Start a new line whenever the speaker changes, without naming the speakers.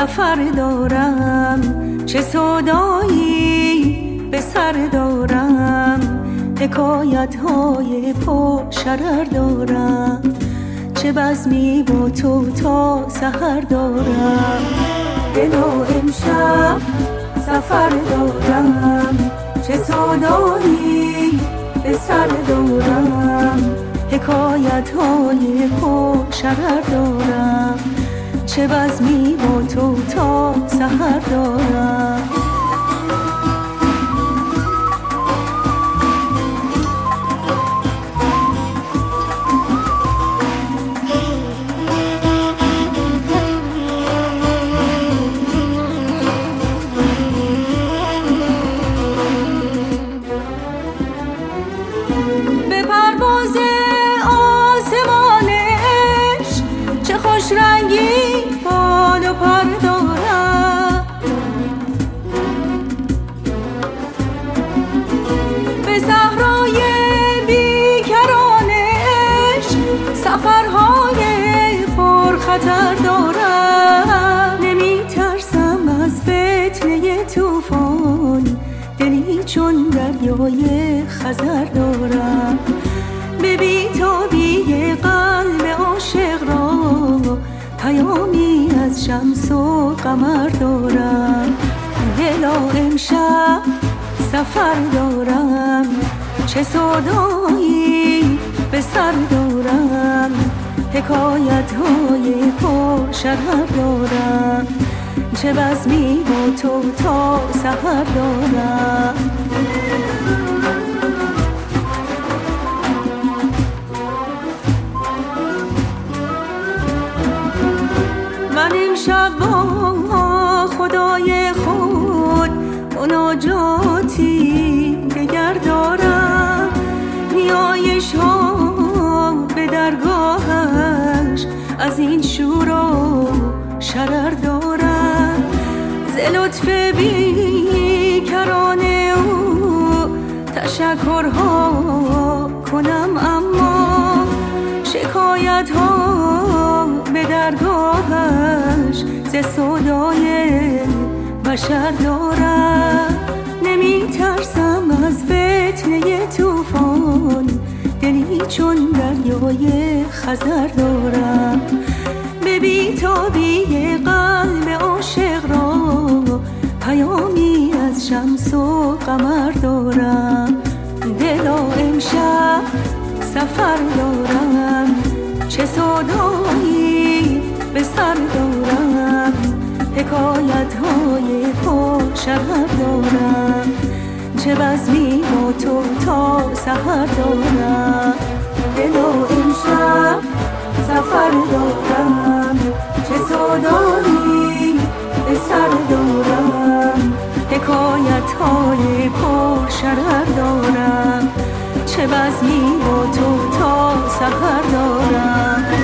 سفر دارم، چه سودایی به سر دارم، حکایت های پر شرر دارم، چه بزمی با تو تا سحر دارم. دلا امشب سفر دارم، چه سودایی به سر دارم، حکایت های پر شرر دارم، چه بزمی با تو تا سحر دارم. به پرواز آسمانش چه خوش رنگی بال و پر دارم، به صحرای بیکرانش سفرهای پرخطر دارم. نمی ترسم از فتنه طوفان، دلی چون دریای خزر دارم، به بی‌تابی قلب عاشق را پیامی از شمس و قمر دارم. دلا امشب سفر دارم، چه سودایی به سر دارم، حکایت های پر شرر دارم، چه بزمی با تو تا سحر دارم. من امشب با خدای خود مناجاتی دگر دارم، نیایش ها به درگاهش از این شور و شرر دارم. ز لطف بیکران او تشکرها کنم، اما شکایت ها به درگاهش ز سودای بشر دارم. نمی ترسم از فتنه طوفان، دلی چون دریای خزر دارم، به بی‌تابی قلب عاشق را پیامی از شمس و قمر دارم. دلا امشب سفر دارم، چه سودایی به سر دارم، حکایت های پر شرر دارم، چه بزمی با تو تا سحر دارم. دلا امشب سفر دارم، چه سودایی به سر دارم، حکایت های پر شرر دارم، چه بزمی با تو تا سحر دارم.